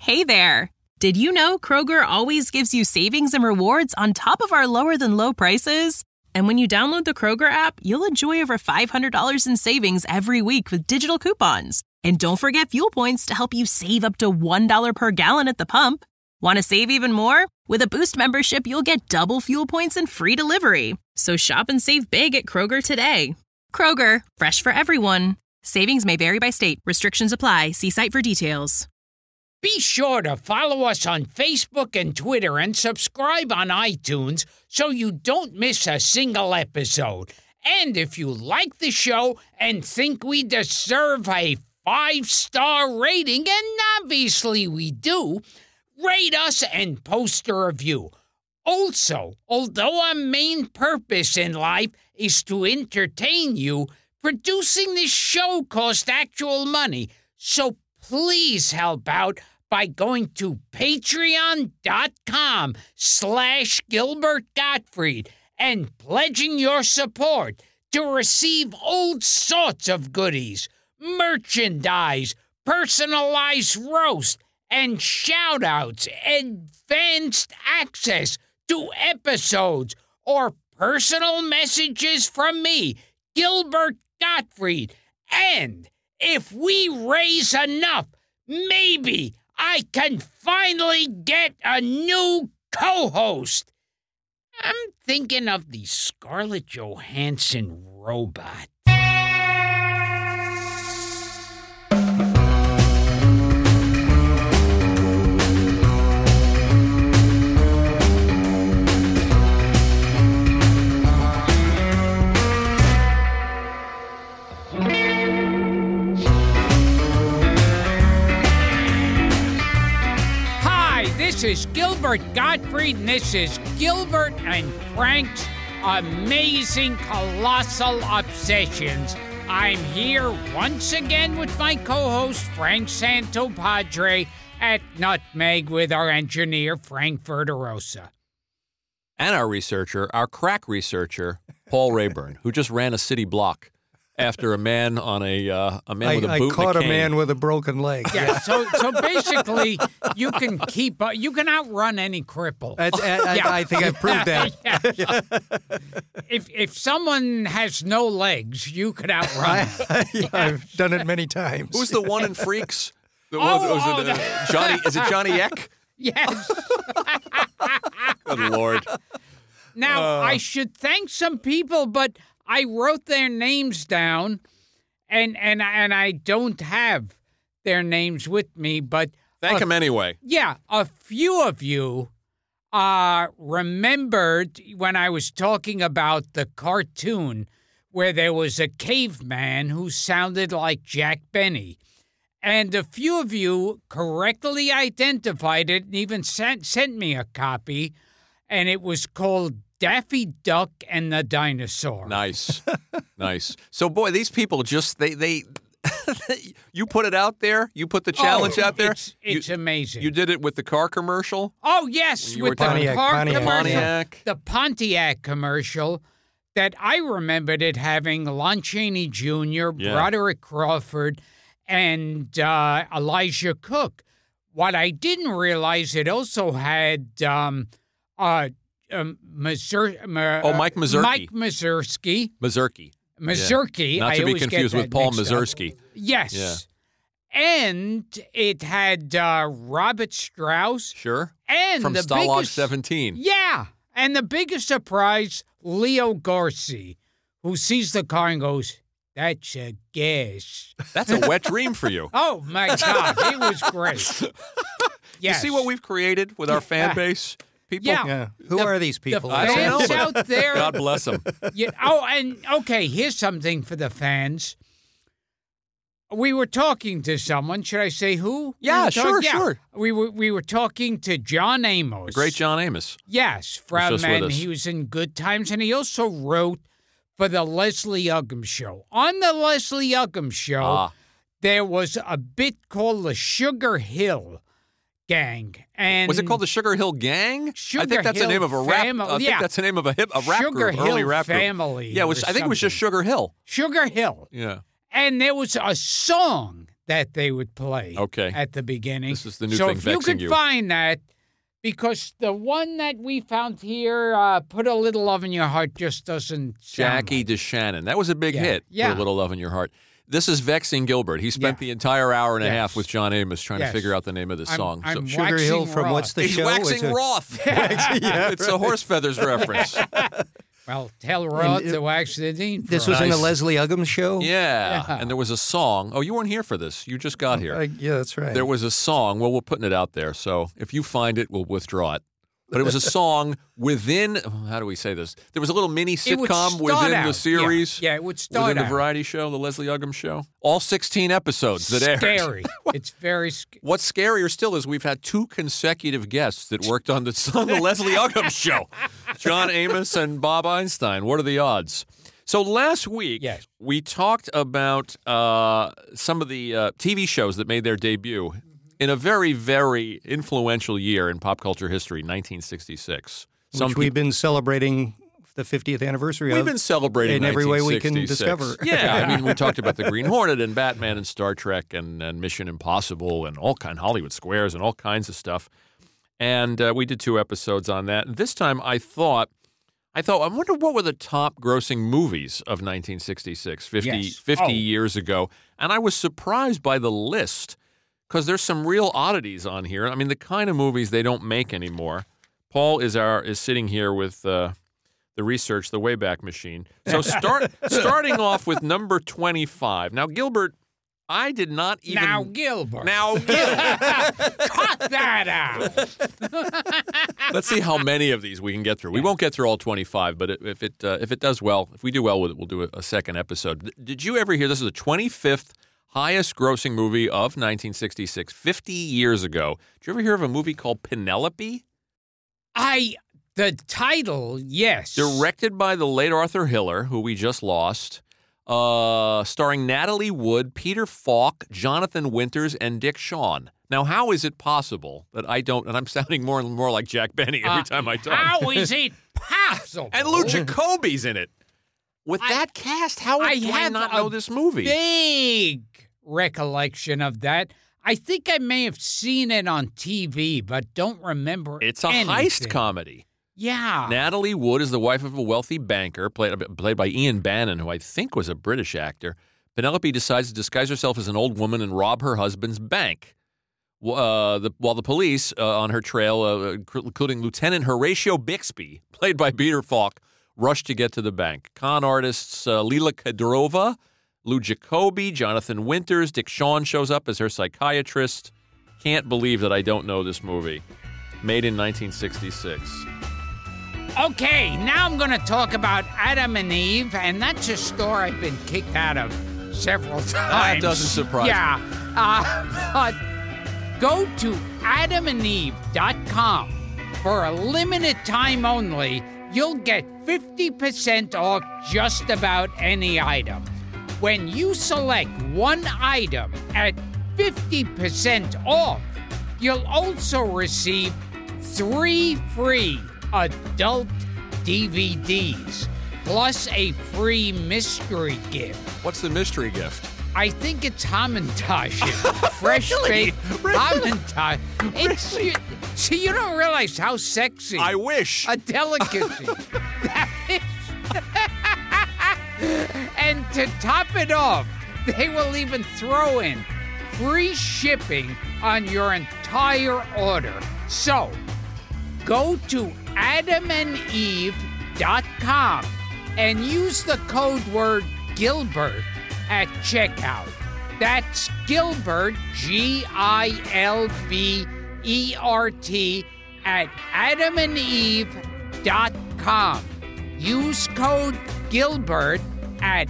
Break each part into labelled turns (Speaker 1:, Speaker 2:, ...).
Speaker 1: Hey there! Did you know Kroger always gives you savings and rewards on top of our lower-than-low prices? And when you download the Kroger app, you'll enjoy over $500 in savings every week with digital coupons. And don't forget fuel points to help you save up to $1 per gallon at the pump. Want to save even more? With a Boost membership, you'll get double fuel points and free delivery. So shop and save big at Kroger today. Kroger, fresh for everyone. Savings may vary by state. Restrictions apply. See site for details.
Speaker 2: Be sure to follow us on Facebook and Twitter and subscribe on iTunes so you don't miss a single episode. And if you like the show and think we deserve a 5-star rating, and obviously we do, rate us and post a review. Also, although our main purpose in life is to entertain you, producing this show costs actual money. So please help out by going to patreon.com/Gilbert Gottfried and pledging your support to receive all sorts of goodies, merchandise, personalized roast, and shout-outs, advanced access to episodes, or personal messages from me, Gilbert Gottfried. And if we raise enough, maybe I can finally get a new co-host. I'm thinking of the Scarlett Johansson robot. This is Gilbert Gottfried, and this is Gilbert and Frank's Amazing Colossal Obsessions. I'm here once again with my co-host, Frank Santopadre, at Nutmeg with our engineer, Frank Verderosa.
Speaker 3: And our researcher, our crack researcher, Paul Rayburn, who just ran a city block after a man on a man with a boot and a cane.
Speaker 4: I caught a man with a broken leg.
Speaker 2: Yeah, so basically, you can you can outrun any cripple.
Speaker 4: I think I've proved that.
Speaker 2: Yeah. If someone has no legs, you could outrun them.
Speaker 4: I've done it many times.
Speaker 3: Who's the one in Freaks?
Speaker 2: Johnny?
Speaker 3: Is it Johnny Eck?
Speaker 2: Yes.
Speaker 3: Good Lord.
Speaker 2: Now, I should thank some people, but I wrote their names down, and I don't have their names with me, but
Speaker 3: thank them anyway.
Speaker 2: Yeah, a few of you remembered when I was talking about the cartoon where there was a caveman who sounded like Jack Benny. And a few of you correctly identified it and even sent me a copy, and it was called Daffy Duck and the Dinosaur.
Speaker 3: Nice. Nice. So, boy, these people just, they you put it out there. You put the challenge out there.
Speaker 2: It's amazing.
Speaker 3: You did it with the car commercial?
Speaker 2: Oh, yes, with the car commercial. The Pontiac commercial that I remembered it having Lon Chaney Jr., Broderick Crawford, and Elijah Cook. What I didn't realize, it also had Mike Mazurki.
Speaker 3: Mike Mazurki.
Speaker 2: Mazurki.
Speaker 3: Not to be confused with Paul Mazursky.
Speaker 2: Yes. Yeah. And it had Robert Strauss.
Speaker 3: Sure.
Speaker 2: And
Speaker 3: from Stalag 17.
Speaker 2: Yeah. And the biggest surprise, Leo Garci, who sees the car and goes, "That's a gas."
Speaker 3: That's a wet dream for you.
Speaker 2: Oh, my God. It was great.
Speaker 3: Yes. You see what we've created with our fan base? People?
Speaker 4: Yeah. Who are these people?
Speaker 2: The fans out there.
Speaker 3: God bless them.
Speaker 2: Yeah. Oh, and okay, here's something for the fans. We were talking to someone. Should I say who?
Speaker 3: Yeah, sure.
Speaker 2: We were talking to John Amos.
Speaker 3: The great John Amos.
Speaker 2: Yes, and he was in Good Times, and he also wrote for the Leslie Uggam Show. On the Leslie Uggam Show, there was a bit called the Sugar Hill Gang. And
Speaker 3: was it called the Sugar Hill Gang? I think that's the name of a rap. I think that's the name of a rap
Speaker 2: Sugar
Speaker 3: group,
Speaker 2: Hill
Speaker 3: early rap
Speaker 2: Family.
Speaker 3: Group. Yeah, I think it was just Sugar Hill.
Speaker 2: Sugar Hill.
Speaker 3: Yeah.
Speaker 2: And there was a song that they would play
Speaker 3: Okay.
Speaker 2: at the beginning.
Speaker 3: This is the new
Speaker 2: so
Speaker 3: thing
Speaker 2: if you
Speaker 3: vexing
Speaker 2: could
Speaker 3: you.
Speaker 2: find that, because the one that we found here, Put a Little Love in Your Heart, just doesn't sound
Speaker 3: Jackie
Speaker 2: right.
Speaker 3: DeShannon. That was a big
Speaker 2: Yeah.
Speaker 3: hit.
Speaker 2: Yeah.
Speaker 3: Put a Little Love in Your Heart. This is vexing Gilbert. He spent
Speaker 2: Yeah.
Speaker 3: the entire hour and a
Speaker 2: Yes.
Speaker 3: half with John Amos trying to
Speaker 2: Yes.
Speaker 3: figure out the name of this song.
Speaker 2: I'm
Speaker 4: Sugar
Speaker 2: waxing
Speaker 4: Hill from
Speaker 2: Roth.
Speaker 4: What's the
Speaker 3: He's
Speaker 4: Show?
Speaker 3: waxing Roth.
Speaker 4: Yeah,
Speaker 3: It's a Horse Feathers reference.
Speaker 2: Well, tell Roth
Speaker 4: it-
Speaker 2: to wax the dean.
Speaker 4: This
Speaker 2: for
Speaker 4: was
Speaker 2: us.
Speaker 4: in a Leslie Uggams show?
Speaker 3: Yeah.
Speaker 2: Yeah.
Speaker 3: And there was a song. Oh, you weren't here for this. You just got here.
Speaker 4: Yeah, that's right.
Speaker 3: There was a song. Well, we're putting it out there. So if you find it, we'll withdraw it. But it was a song within, how do we say this? There was a little mini
Speaker 2: It would
Speaker 3: sitcom
Speaker 2: start
Speaker 3: within
Speaker 2: out.
Speaker 3: the series.
Speaker 2: Yeah, it would start
Speaker 3: Within the
Speaker 2: out.
Speaker 3: variety show, the Leslie Uggams show. All 16 episodes that aired.
Speaker 2: Scary. It's very scary.
Speaker 3: What's scarier still is we've had 2 consecutive guests that worked on the Leslie Uggams show. John Amos and Bob Einstein. What are the odds? So last week,
Speaker 2: Yes.
Speaker 3: we talked about some of the TV shows that made their debut in a very, very influential year in pop culture history, 1966.
Speaker 4: Which we've been celebrating the 50th anniversary
Speaker 3: We've
Speaker 4: of.
Speaker 3: been celebrating
Speaker 4: in every way we can
Speaker 3: 1966.
Speaker 4: discover.
Speaker 3: Yeah, I mean, we talked about the Green Hornet and Batman and Star Trek and Mission Impossible and all kind Hollywood Squares and all kinds of stuff. And we did 2 episodes on that. This time I thought, I wonder what were the top grossing movies of 1966, 50
Speaker 2: Yes.
Speaker 3: years ago. And I was surprised by the list because there's some real oddities on here. I mean, the kind of movies they don't make anymore. Paul is sitting here with the research, the Wayback Machine. So starting off with number 25. Now, Gilbert, I did not even...
Speaker 2: Now, Gilbert.
Speaker 3: Now, Gilbert.
Speaker 2: Cut that out.
Speaker 3: Let's see how many of these we can get through. We won't get through all 25, but if it does well, if we do well with it, we'll do a second episode. Did you ever hear this is the 25th highest grossing movie of 1966, 50 years ago? Did you ever hear of a movie called Penelope?
Speaker 2: The title, yes.
Speaker 3: Directed by the late Arthur Hiller, who we just lost. Starring Natalie Wood, Peter Falk, Jonathan Winters, and Dick Shawn. Now, how is it possible that I don't, and I'm sounding more and more like Jack Benny every time I talk.
Speaker 2: How is it possible?
Speaker 3: And Lou Jacoby's in it. With that cast, how would I
Speaker 2: have
Speaker 3: not
Speaker 2: a
Speaker 3: know this movie?
Speaker 2: Vague recollection of that. I think I may have seen it on TV, but don't remember.
Speaker 3: It's a
Speaker 2: anything.
Speaker 3: heist comedy.
Speaker 2: Yeah.
Speaker 3: Natalie Wood is the wife of a wealthy banker, played by Ian Bannon, who I think was a British actor. Penelope decides to disguise herself as an old woman and rob her husband's bank. While the police on her trail, including Lieutenant Horatio Bixby, played by Peter Falk, rush to get to the bank. Con artists Lila Kadyrova, Lou Jacoby, Jonathan Winters, Dick Shawn shows up as her psychiatrist. Can't believe that I don't know this movie. Made in 1966.
Speaker 2: Okay, now I'm going to talk about Adam and Eve, and that's a store I've been kicked out of several times.
Speaker 3: That doesn't surprise me.
Speaker 2: Yeah, but go to adamandeve.com. For a limited time only, you'll get 50% off just about any item. When you select one item at 50% off, you'll also receive 3 free adult DVDs, plus a free mystery gift.
Speaker 3: What's the mystery gift?
Speaker 2: I think it's Hamantash. Fresh baked Hamantash. It's see, you don't realize how sexy.
Speaker 3: I wish.
Speaker 2: A delicacy. That is. And to top it off, they will even throw in free shipping on your entire order. So, go to adamandeve.com and use the code word Gilbert at checkout. That's Gilbert, Gilbert, at adamandeve.com. Use code Gilbert at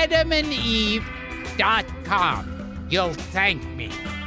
Speaker 2: adamandeve.com. You'll thank me.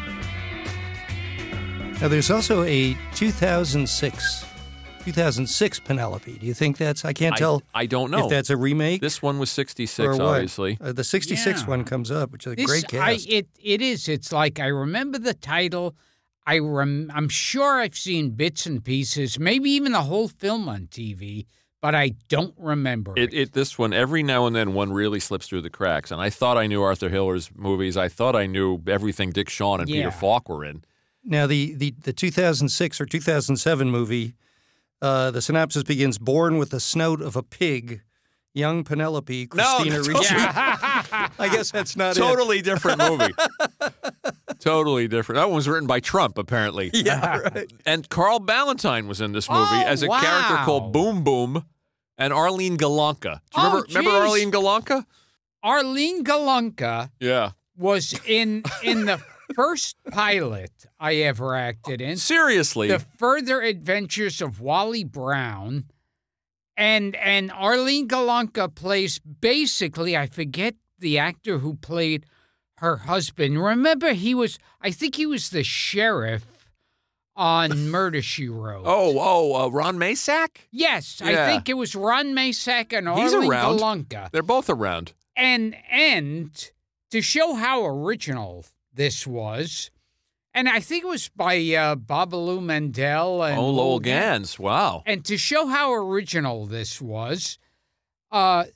Speaker 4: Now, there's also a 2006 Penelope. Do you think that's? I can't tell.
Speaker 3: I don't know.
Speaker 4: If that's a remake.
Speaker 3: This one was 66,
Speaker 4: or what.
Speaker 3: obviously.
Speaker 4: The 66
Speaker 2: Yeah.
Speaker 4: one comes up, which is a great cast.
Speaker 2: It is. It's like I remember the title. I'm sure I've seen bits and pieces, maybe even the whole film on TV, but I don't remember it.
Speaker 3: This one, every now and then, one really slips through the cracks. And I thought I knew Arthur Hiller's movies. I thought I knew everything Dick Shawn and Peter Falk were in.
Speaker 4: Now, the 2006 or 2007 movie, the synopsis begins, born with the snout of a pig, young Penelope, Christina Ricci. I guess that's not
Speaker 3: totally different movie. Totally different. That one was written by Trump, apparently.
Speaker 4: Yeah, right.
Speaker 3: And Carl Ballantine was in this movie as a character called Boom Boom and Arlene Galanka. Do you remember Arlene Galanka?
Speaker 2: Arlene Galanka was in the first pilot I ever acted in.
Speaker 3: Seriously?
Speaker 2: The Further Adventures of Wally Brown. And Arlene Galanka plays basically, I forget the actor who played her husband. Remember, I think he was the sheriff on Murder, She Wrote.
Speaker 3: Ron Masak?
Speaker 2: Yes, I think it was Ron Masak and Arlene Galanka.
Speaker 3: They're both around.
Speaker 2: And to show how original this was, and I think it was by Babalu Mandel and
Speaker 3: Lowell Gans. Wow.
Speaker 2: And to show how original this was, Ron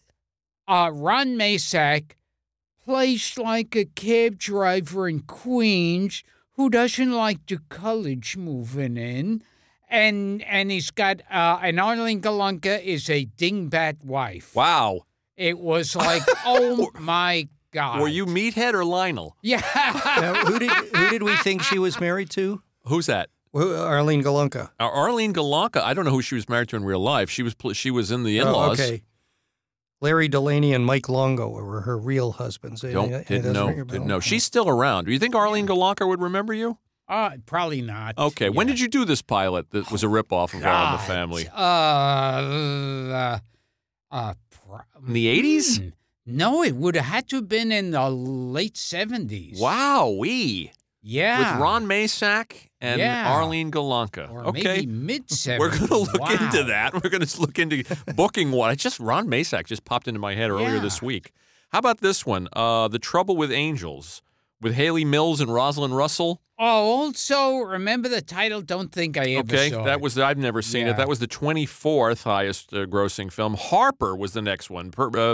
Speaker 2: Masak plays like a cab driver in Queens who doesn't like the college moving in. And he's got, and Arlene Galanka is a dingbat wife.
Speaker 3: Wow.
Speaker 2: It was like, oh my God.
Speaker 3: Were you Meathead or Lionel?
Speaker 2: Yeah.
Speaker 4: Now, who did we think she was married to?
Speaker 3: Who's that?
Speaker 4: Arlene Galanka.
Speaker 3: Arlene Galanka. I don't know who she was married to in real life. She was in The In-Laws.
Speaker 4: Oh, okay. Larry Delaney and Mike Longo were her real husbands.
Speaker 3: Didn't know. She's still around. Do you think Arlene Galanka would remember you?
Speaker 2: Probably not.
Speaker 3: Okay. Yeah. When did you do this pilot that was a ripoff of All in the Family? In the 80s?
Speaker 2: No, it would have had to have been in the late 70s.
Speaker 3: Wow-wee.
Speaker 2: Yeah.
Speaker 3: With Ron Masak and Arlene Galanka.
Speaker 2: Or maybe mid-70s.
Speaker 3: We're going to look into that. We're going to look into booking one. Ron Masak just popped into my head earlier this week. How about this one? The Trouble with Angels with Haley Mills and Rosalind Russell.
Speaker 2: Oh, also, remember the title? Don't think I ever saw it.
Speaker 3: I've never seen it. That was the 24th highest grossing film. Harper was the next one.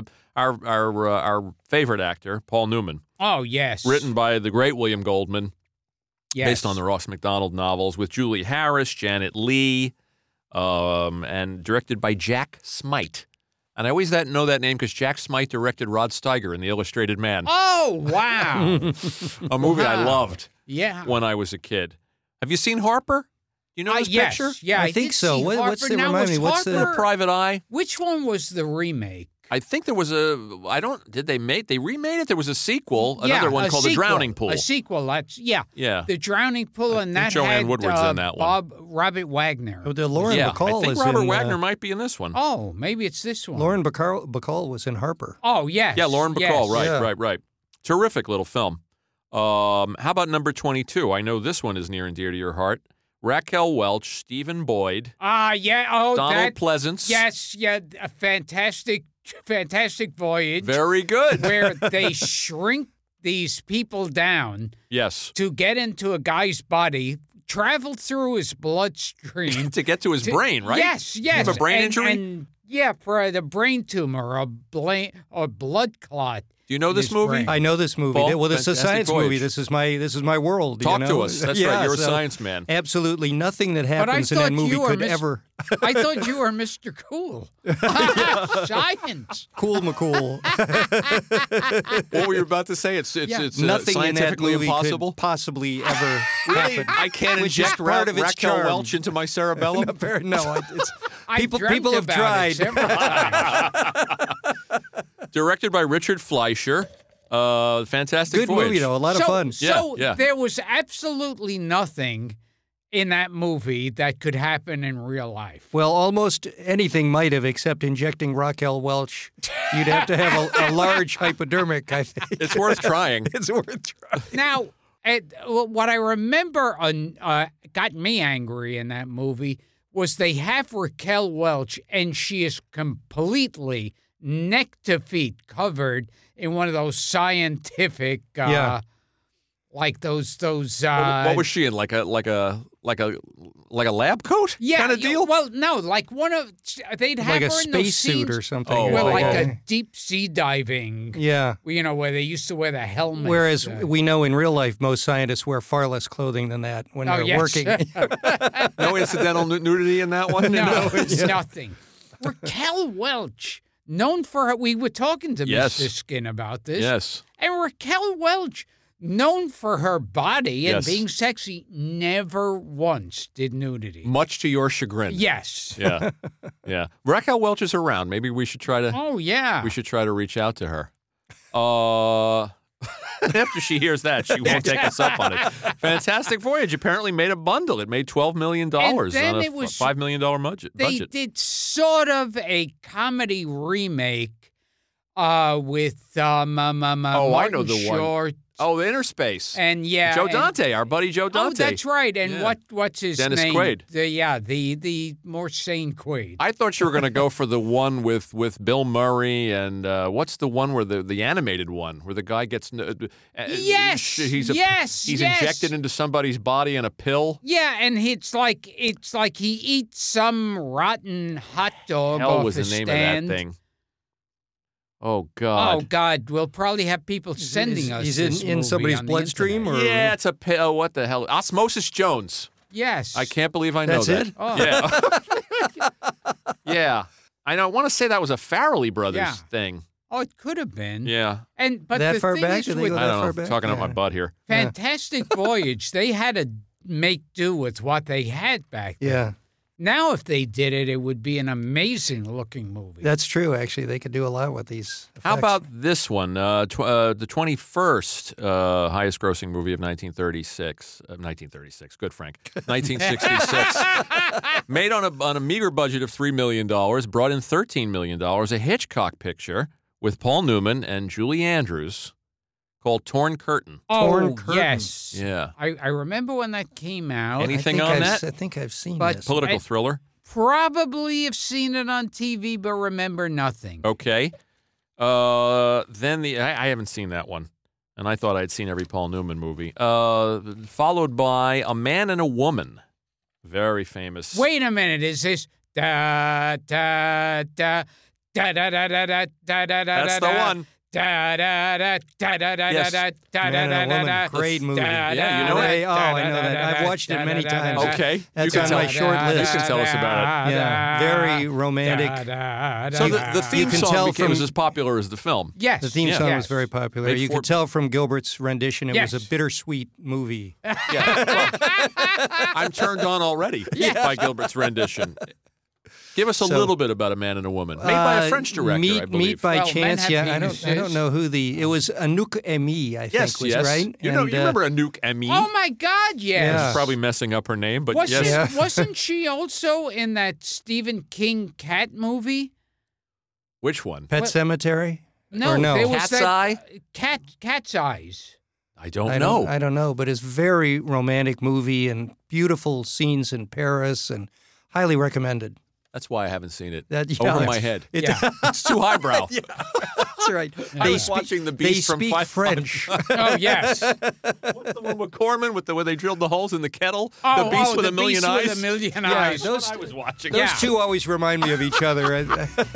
Speaker 3: Our favorite actor, Paul Newman.
Speaker 2: Oh, yes.
Speaker 3: Written by the great William Goldman.
Speaker 2: Yes.
Speaker 3: Based on the Ross MacDonald novels with Julie Harris, Janet Leigh, and directed by Jack Smite. And I always know that name because Jack Smite directed Rod Steiger in The Illustrated Man.
Speaker 2: Oh, wow.
Speaker 3: A movie I loved when I was a kid. Have you seen Harper? Do you know this picture?
Speaker 2: Yeah,
Speaker 4: I think so. What's the remind me? What's
Speaker 3: the Private Eye?
Speaker 2: Which one was the remake?
Speaker 3: I think there was they remade it? There was a sequel, another one called The Drowning Pool.
Speaker 2: A sequel,
Speaker 3: Yeah.
Speaker 2: The Drowning Pool, and that
Speaker 3: Joanne
Speaker 2: had
Speaker 3: Woodward's in that one.
Speaker 2: Robert Wagner.
Speaker 4: Oh, Lauren Bacall
Speaker 3: I think Robert Wagner might be in this one.
Speaker 2: Oh, maybe it's this one.
Speaker 4: Lauren Bacall was in Harper.
Speaker 2: Oh, yes.
Speaker 3: Yeah, Lauren Bacall, right. Terrific little film. How about number 22? I know this one is near and dear to your heart. Raquel Welch, Stephen Boyd.
Speaker 2: Donald
Speaker 3: Pleasance.
Speaker 2: Yes, a fantastic voyage.
Speaker 3: Very good.
Speaker 2: Where they shrink these people down.
Speaker 3: Yes.
Speaker 2: To get into a guy's body, travel through his bloodstream.
Speaker 3: To get to his brain, right?
Speaker 2: Yes.
Speaker 3: You have a brain injury?
Speaker 2: For the brain tumor or blood clot.
Speaker 3: Do you know this movie?
Speaker 4: I know this movie.
Speaker 3: Paul,
Speaker 4: well, this is a science movie. This is my world.
Speaker 3: Talk to us. That's right. You're a science man.
Speaker 4: Absolutely nothing that happens in that movie could ever.
Speaker 2: I thought you were Mr. Cool. Science.
Speaker 4: Cool McCool.
Speaker 3: What were you about to say? It's
Speaker 4: nothing
Speaker 3: scientifically
Speaker 4: in that movie
Speaker 3: impossible?
Speaker 4: Could possibly ever
Speaker 3: really?
Speaker 4: happen.
Speaker 3: I can't inject Raquel Welch into my cerebellum?
Speaker 4: No, people have tried.
Speaker 3: Directed by Richard Fleischer. Fantastic
Speaker 4: Good
Speaker 3: voyage.
Speaker 4: movie, though. A lot of fun.
Speaker 2: So there was absolutely nothing in that movie that could happen in real life.
Speaker 4: Well, almost anything might have, except injecting Raquel Welch. You'd have to have a large hypodermic, I think.
Speaker 3: It's worth trying.
Speaker 4: It's worth trying.
Speaker 2: Now, what I remember got me angry in that movie was they have Raquel Welch, and she is completely neck to feet covered in one of those scientific, like those.
Speaker 3: What was she in? Like a like a lab coat kind of deal?
Speaker 2: Well, no, like they'd have
Speaker 4: like a
Speaker 2: her in those
Speaker 4: spacesuit
Speaker 2: scenes
Speaker 4: or something.
Speaker 3: Oh,
Speaker 2: where
Speaker 3: wow.
Speaker 2: like a deep sea diving.
Speaker 4: Yeah.
Speaker 2: Where they used to wear the helmet.
Speaker 4: Whereas we know in real life, most scientists wear far less clothing than that when they're working.
Speaker 3: No incidental nudity in that one?
Speaker 2: No, it's nothing. Raquel Welch, known for her, we were talking to Mr. Skin about this.
Speaker 3: Yes.
Speaker 2: And Raquel Welch, known for her body and
Speaker 3: Yes.
Speaker 2: being sexy, never once did nudity.
Speaker 3: Much to your chagrin.
Speaker 2: Yes.
Speaker 3: Yeah. Yeah. Raquel Welch is around. Maybe we should try to
Speaker 2: Oh, yeah.
Speaker 3: we should try to reach out to her. After she hears that, she won't take us up on it. Fantastic Voyage apparently made a bundle. It made $12 million on
Speaker 2: then
Speaker 3: a
Speaker 2: it was-
Speaker 3: $5 million budget.
Speaker 2: They did sort of a comedy remake with
Speaker 3: I
Speaker 2: Martin
Speaker 3: know the one.
Speaker 2: Short.
Speaker 3: Oh, the Inner Space.
Speaker 2: And
Speaker 3: Joe Dante, our buddy Joe Dante.
Speaker 2: Oh, that's right. And
Speaker 3: Yeah.
Speaker 2: what's his
Speaker 3: Dennis
Speaker 2: name?
Speaker 3: Quaid.
Speaker 2: The more sane Quaid.
Speaker 3: I thought you were going to go for the one with Bill Murray and what's the one where the animated one where the guy gets
Speaker 2: Yes,
Speaker 3: he's
Speaker 2: yes.
Speaker 3: injected into somebody's body in a pill.
Speaker 2: Yeah, and it's like he eats some rotten hot dog
Speaker 3: Hell
Speaker 2: off
Speaker 3: was
Speaker 2: a
Speaker 3: the name
Speaker 2: stand.
Speaker 3: of that thing. Oh God!
Speaker 2: Oh God! We'll probably have people sending us.
Speaker 4: He's
Speaker 2: this
Speaker 4: in
Speaker 2: movie
Speaker 4: somebody's
Speaker 2: on the
Speaker 4: bloodstream,
Speaker 2: internet.
Speaker 4: or
Speaker 3: Yeah, it's a pill. What the hell? Osmosis Jones.
Speaker 2: Yes.
Speaker 3: I can't believe I know
Speaker 4: That's
Speaker 3: that.
Speaker 4: it?
Speaker 2: Oh.
Speaker 3: Yeah. Yeah. I want to say that was a Farrelly Brothers
Speaker 2: Yeah.
Speaker 3: thing.
Speaker 2: Oh, it could have been.
Speaker 3: Yeah.
Speaker 2: But
Speaker 4: That
Speaker 2: the
Speaker 4: far
Speaker 2: thing
Speaker 4: back?
Speaker 2: is
Speaker 4: Did they
Speaker 2: with
Speaker 4: go
Speaker 3: I
Speaker 4: that
Speaker 3: don't
Speaker 4: far
Speaker 3: know.
Speaker 4: back?
Speaker 3: Talking up
Speaker 4: Yeah.
Speaker 3: my butt here.
Speaker 2: Fantastic Voyage, they had to make do with what they had back then.
Speaker 4: Yeah,
Speaker 2: Now, if they did it, it would be an amazing-looking movie.
Speaker 4: that's true. Actually, they could do a lot with these effects.
Speaker 3: How about this one? The 21st highest-grossing movie of 1936. 1936. Good, Frank. 1966. Made on a meager budget of $3 million, brought in $13 million. A Hitchcock picture with Paul Newman and Julie Andrews called Torn Curtain.
Speaker 4: Torn Curtain.
Speaker 2: Yes.
Speaker 3: Yeah.
Speaker 2: I remember when that came out.
Speaker 3: Anything
Speaker 4: I think
Speaker 3: on
Speaker 4: I've-
Speaker 3: that?
Speaker 4: I think I've seen
Speaker 2: But
Speaker 4: this.
Speaker 3: Political thriller.
Speaker 2: Probably have seen it on TV, but remember nothing.
Speaker 3: Okay. Then I haven't seen that one, and I thought I'd seen every Paul Newman movie. Followed by A Man and a Woman, very famous.
Speaker 2: Wait a minute, is this da da da da da da da da da da da?
Speaker 3: That's the one.
Speaker 2: Da da da da da da
Speaker 3: Yes.
Speaker 2: da da
Speaker 4: Man
Speaker 2: da
Speaker 4: and a
Speaker 2: da
Speaker 4: Woman,
Speaker 2: da.
Speaker 4: great movie.
Speaker 3: Yeah, you know it.
Speaker 4: Oh, I know that. I've watched it many times.
Speaker 3: Okay,
Speaker 4: That's
Speaker 3: you
Speaker 4: on
Speaker 3: can
Speaker 4: my
Speaker 3: tell,
Speaker 4: short list.
Speaker 3: You can tell us about it.
Speaker 4: Yeah, very romantic.
Speaker 3: So the theme
Speaker 4: can
Speaker 3: song
Speaker 4: tell
Speaker 3: became
Speaker 4: from-
Speaker 3: as popular as the film.
Speaker 2: Yes.
Speaker 4: The theme
Speaker 3: Yeah.
Speaker 4: song
Speaker 2: Yes.
Speaker 4: was very popular.
Speaker 3: Made
Speaker 4: You
Speaker 3: four-
Speaker 4: could tell from Gilbert's rendition it was
Speaker 2: Yes.
Speaker 4: a bittersweet movie.
Speaker 3: I'm turned on already by Gilbert's rendition. Give us a
Speaker 4: So-
Speaker 3: little bit about A Man and a Woman, made by a French director,
Speaker 4: Meet,
Speaker 3: I believe.
Speaker 4: Meet by
Speaker 2: Well, men
Speaker 4: Chance.
Speaker 2: have
Speaker 4: Yeah, I
Speaker 2: penises.
Speaker 4: don't know who it was. Anouk Aimee, I think, was right.
Speaker 3: You know,
Speaker 4: And,
Speaker 3: you remember Anouk Aimee?
Speaker 2: Oh my God! Yes.
Speaker 4: Yeah.
Speaker 3: Probably messing up her name, but
Speaker 2: Wasn't,
Speaker 3: yes.
Speaker 4: Yeah.
Speaker 2: wasn't she also in that Stephen King cat movie?
Speaker 3: Which one?
Speaker 4: Pet
Speaker 2: What?
Speaker 4: Cemetery?
Speaker 2: No,
Speaker 4: Or no?
Speaker 2: there was
Speaker 3: Cat's
Speaker 2: that
Speaker 3: Eye?
Speaker 2: Cat's Eyes.
Speaker 3: I don't
Speaker 4: I
Speaker 3: know.
Speaker 4: don't know, but it's a very romantic movie and beautiful scenes in Paris and highly recommended.
Speaker 3: That's why I haven't seen it.
Speaker 4: That- yeah,
Speaker 3: Over
Speaker 4: it's-
Speaker 3: my head.
Speaker 2: Yeah.
Speaker 3: It's too highbrow.
Speaker 4: That's right.
Speaker 3: I was watching The Beast
Speaker 4: they
Speaker 3: from
Speaker 4: speak
Speaker 3: 5
Speaker 4: French.
Speaker 2: Oh yes.
Speaker 3: What's the one with Corman where they drilled the holes in the kettle?
Speaker 2: Oh,
Speaker 3: the Beast with
Speaker 2: the
Speaker 3: a Million
Speaker 2: Beast
Speaker 3: Eyes?
Speaker 2: With a Million
Speaker 4: Yeah,
Speaker 2: Eyes.
Speaker 3: That's what I was watching.
Speaker 4: Those
Speaker 2: Yeah.
Speaker 4: two always remind me of each other.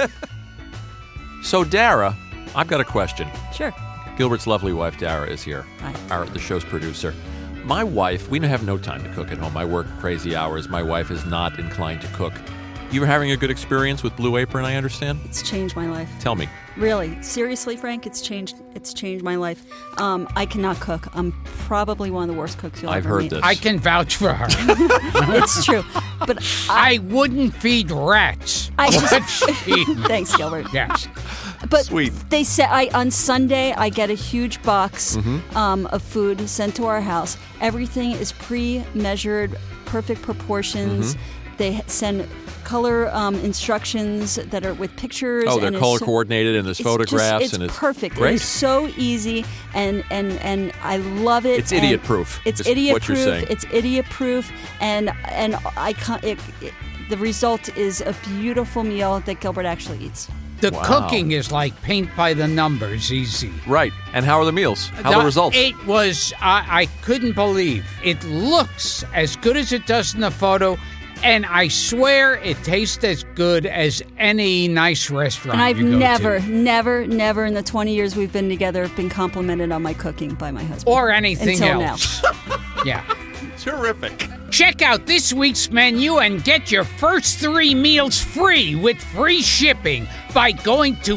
Speaker 3: So, Dara, I've got a question.
Speaker 5: Sure.
Speaker 3: Gilbert's lovely wife, Dara, is here,
Speaker 5: Hi.
Speaker 3: the show's producer. My wife, we have no time to cook at home. I work crazy hours. My wife is not inclined to cook. You were having a good experience with Blue Apron, I understand?
Speaker 5: It's changed my life.
Speaker 3: Tell me.
Speaker 5: Really, seriously, Frank, it's changed my life. I cannot cook. I'm probably one of the worst cooks you'll
Speaker 3: I've
Speaker 5: ever
Speaker 3: heard
Speaker 5: meet.
Speaker 3: this.
Speaker 2: I can vouch for her.
Speaker 5: It's true. But
Speaker 2: I wouldn't feed rats.
Speaker 5: I just
Speaker 2: But she-
Speaker 5: Thanks, Gilbert.
Speaker 2: yes.
Speaker 5: But
Speaker 3: Sweet.
Speaker 5: they say on Sunday I get a huge box of food sent to our house. Everything is pre-measured, perfect proportions. They send color instructions that are with pictures.
Speaker 3: Oh, they're
Speaker 5: and it's
Speaker 3: color
Speaker 5: so-
Speaker 3: coordinated and there's
Speaker 5: it's
Speaker 3: photographs
Speaker 5: just,
Speaker 3: and
Speaker 5: it's
Speaker 3: it's
Speaker 5: perfect.
Speaker 3: Great.
Speaker 5: It is so easy and I love it.
Speaker 3: It's
Speaker 5: and
Speaker 3: idiot proof.
Speaker 5: It's
Speaker 3: is
Speaker 5: idiot
Speaker 3: what
Speaker 5: proof.
Speaker 3: you're saying.
Speaker 5: It's idiot proof, and I can't. The result is a beautiful meal that Gilbert actually eats.
Speaker 2: The
Speaker 3: Wow.
Speaker 2: cooking is like paint by the numbers, easy.
Speaker 3: Right. And how are the meals? How are the results?
Speaker 2: It was, I couldn't believe. It looks as good as it does in the photo, and I swear it tastes as good as any nice restaurant
Speaker 5: And I've
Speaker 2: you go
Speaker 5: never in the 20 years we've been together been complimented on my cooking by my husband.
Speaker 2: Or anything
Speaker 5: Until
Speaker 2: else. Yeah.
Speaker 3: Terrific.
Speaker 2: Check out this week's menu and get your first 3 meals free with free shipping by going to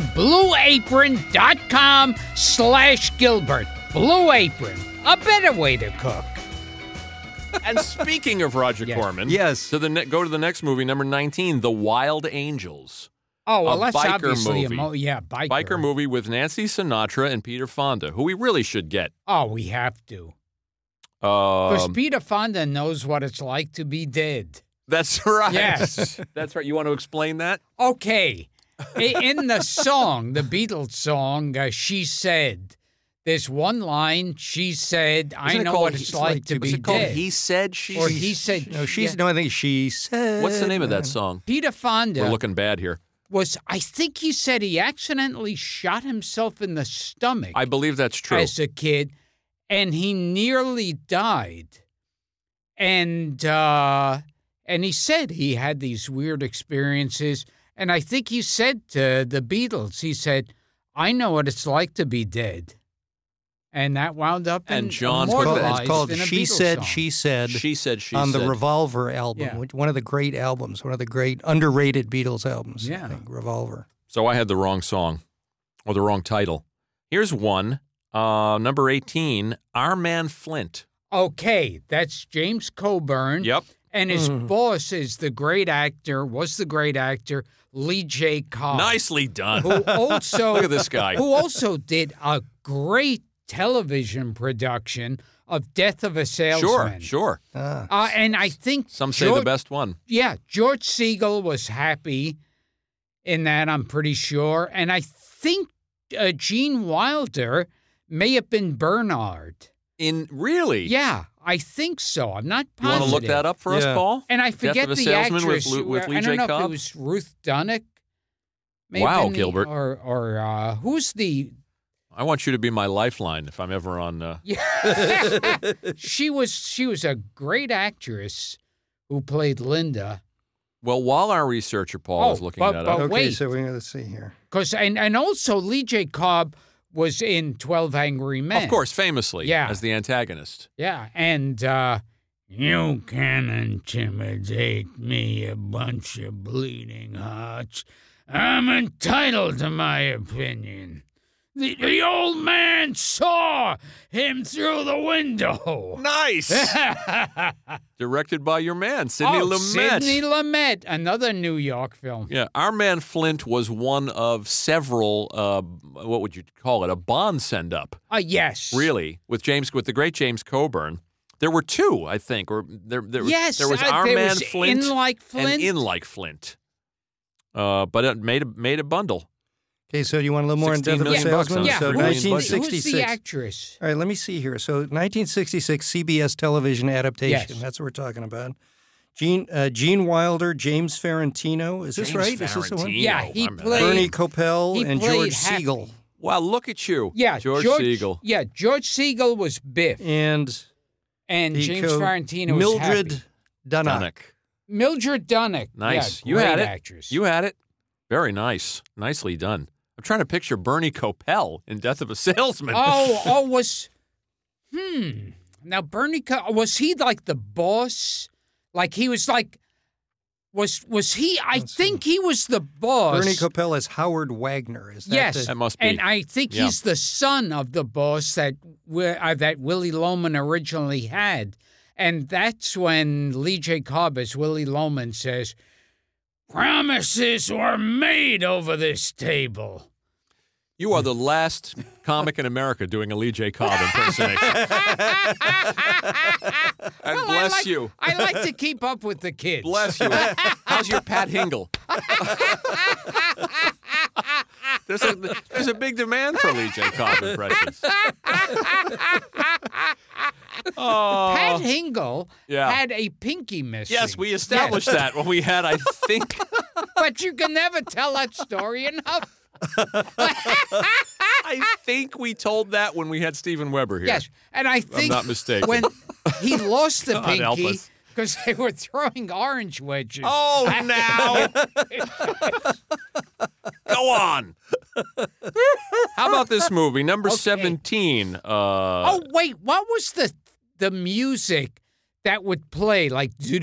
Speaker 2: blueapron.com/Gilbert. Blue Apron, a better way to cook.
Speaker 3: And speaking of Roger
Speaker 2: Yes.
Speaker 3: Corman,
Speaker 4: Yes.
Speaker 3: go to the next movie, number 19, The Wild Angels.
Speaker 2: Oh, well,
Speaker 3: A
Speaker 2: that's
Speaker 3: biker
Speaker 2: obviously
Speaker 3: movie.
Speaker 2: biker.
Speaker 3: Biker movie with Nancy Sinatra and Peter Fonda, who we really should get.
Speaker 2: Oh, we have to. Because
Speaker 3: Um,
Speaker 2: Peter Fonda knows what it's like to be dead.
Speaker 3: that's right.
Speaker 2: Yes.
Speaker 3: That's right. You want to explain that?
Speaker 2: Okay. In the song, the Beatles song, She Said, there's one line, she said, I
Speaker 3: Isn't it
Speaker 2: know
Speaker 3: called
Speaker 2: what
Speaker 3: He-
Speaker 2: it's like to
Speaker 3: Was
Speaker 2: be
Speaker 3: it called
Speaker 2: dead.
Speaker 3: He Said, She
Speaker 2: Or he said,
Speaker 4: No, she's
Speaker 2: yeah.
Speaker 4: no. I think she said.
Speaker 3: What's the name of that song?
Speaker 2: Peter Fonda
Speaker 3: We're looking bad here.
Speaker 2: was, I think he said he accidentally shot himself in the stomach
Speaker 3: I believe that's true.
Speaker 2: as a kid, and he nearly died. And he said he had these weird experiences, and I think he said to the Beatles, he said, I know what it's like to be dead. And that wound up
Speaker 3: And
Speaker 2: in
Speaker 3: John's-
Speaker 2: immortalized
Speaker 4: It's called
Speaker 2: in a
Speaker 4: She
Speaker 2: Beatles
Speaker 4: Said,
Speaker 2: song.
Speaker 4: She Said.
Speaker 3: She said, she
Speaker 4: on
Speaker 3: said.
Speaker 4: the Revolver album,
Speaker 2: Yeah.
Speaker 4: one of the great albums, one of the great underrated Beatles albums.
Speaker 2: Yeah.
Speaker 4: I think, Revolver.
Speaker 3: So I had the wrong song or the wrong title. Here's one, number 18, Our Man Flint.
Speaker 2: Okay, that's James Coburn.
Speaker 3: Yep.
Speaker 2: And his boss is the great actor, Lee J. Cobb.
Speaker 3: Nicely done.
Speaker 2: Who also
Speaker 3: Look at this guy.
Speaker 2: Who also did a great television production of Death of a Salesman.
Speaker 3: Sure.
Speaker 2: And I think
Speaker 3: Some say the best one.
Speaker 2: Yeah, George Siegel was happy in that, I'm pretty sure. And I think Gene Wilder may have been Bernard.
Speaker 3: Really?
Speaker 2: Yeah, I think so. I'm not
Speaker 3: You
Speaker 2: positive.
Speaker 3: want to look that up for us,
Speaker 4: Yeah.
Speaker 3: Paul?
Speaker 2: And I
Speaker 3: Death
Speaker 2: forget
Speaker 3: of a
Speaker 2: the
Speaker 3: Salesman
Speaker 2: actress.
Speaker 3: with Lee
Speaker 2: I
Speaker 3: J.
Speaker 2: don't know if
Speaker 3: Cobb?
Speaker 2: it was Ruth Dunnick.
Speaker 3: Wow, Gilbert.
Speaker 2: Or who's the...
Speaker 3: I want you to be my lifeline if I'm ever on.
Speaker 2: She was a great actress who played Linda.
Speaker 3: Well, while our researcher Paul is looking that up,
Speaker 2: but
Speaker 4: Okay,
Speaker 2: wait,
Speaker 4: so let's see here.
Speaker 2: and also Lee J. Cobb was in 12 Angry Men.
Speaker 3: of course, famously,
Speaker 2: Yeah.
Speaker 3: as the antagonist.
Speaker 2: Yeah, and you can intimidate me, a bunch of bleeding hearts. I'm entitled to my opinion. The old man saw him through the window.
Speaker 3: Nice. Directed by your man, Sidney Lumet.
Speaker 2: Sidney Lumet, another New York film.
Speaker 3: Yeah, Our Man Flint was one of several. What would you call it? A Bond send-up.
Speaker 2: Yes.
Speaker 3: Really, with the great James Coburn. There were two, I think, or there
Speaker 2: Yes.
Speaker 3: was Our
Speaker 2: there
Speaker 3: Man
Speaker 2: was
Speaker 3: Flint
Speaker 2: In Like Flint.
Speaker 3: and In Like Flint. But it made a bundle.
Speaker 4: Okay, so do you want a little more on
Speaker 3: 16
Speaker 4: Death of a
Speaker 3: million bucks
Speaker 4: Salesman?
Speaker 3: on it.
Speaker 2: Yeah,
Speaker 4: So
Speaker 3: $3 million budget.
Speaker 4: 1966.
Speaker 2: Who's the actress?
Speaker 4: All right, let me see here. So 1966 CBS television adaptation.
Speaker 2: Yes.
Speaker 4: That's what we're talking about. Gene Wilder, James Ferrantino. Is this
Speaker 3: James
Speaker 4: right? Is this the one?
Speaker 3: Ferrantino.
Speaker 2: Yeah, he
Speaker 3: I'm-
Speaker 2: played-
Speaker 4: Bernie Coppell
Speaker 2: he
Speaker 4: and
Speaker 2: played
Speaker 4: George
Speaker 2: Happy.
Speaker 4: Siegel.
Speaker 3: Wow, look at you.
Speaker 2: Yeah,
Speaker 3: George Siegel.
Speaker 2: Yeah, George Siegel was Biff,
Speaker 4: And
Speaker 2: and
Speaker 4: the
Speaker 2: James Ferrantino was
Speaker 4: Mildred
Speaker 2: Happy.
Speaker 4: Dunnock.
Speaker 2: Mildred Dunnock.
Speaker 3: Nice.
Speaker 2: Yeah,
Speaker 3: You had
Speaker 2: great
Speaker 3: it.
Speaker 2: Actress.
Speaker 3: You had it. Very nice. Nicely done. I'm trying to picture Bernie Coppell in Death of a Salesman.
Speaker 2: Now was he like the boss? Like he was like, was he? I think he was the boss.
Speaker 4: Bernie Coppell as Howard Wagner. Is that
Speaker 2: Yes,
Speaker 3: That must be.
Speaker 2: and I think
Speaker 3: Yeah.
Speaker 2: he's the son of the boss that Willie Loman originally had, and that's when Lee J. Cobb as Willie Loman says, "Promises were made over this table."
Speaker 3: You are the last comic in America doing a Lee J. Cobb impersonation. And
Speaker 2: Well,
Speaker 3: bless you.
Speaker 2: I like to keep up with the kids.
Speaker 3: Bless you. How's your Pat Hingle? There's a big demand for Lee J. Cobb impressions. Oh.
Speaker 2: Pat Hingle
Speaker 3: Yeah.
Speaker 2: had a pinky missing.
Speaker 3: Yes, we established that when we had, I think,
Speaker 2: But you can never tell that story enough.
Speaker 3: I think we told that when we had Steven Weber here.
Speaker 2: Yes, and I think
Speaker 3: not mistaken.
Speaker 2: when he lost the
Speaker 3: God help
Speaker 2: pinky
Speaker 3: us.
Speaker 2: because they were throwing orange wedges.
Speaker 3: Oh, now. Go on. How about this movie, number 17?
Speaker 2: Oh, wait, what was the music that would play like
Speaker 4: On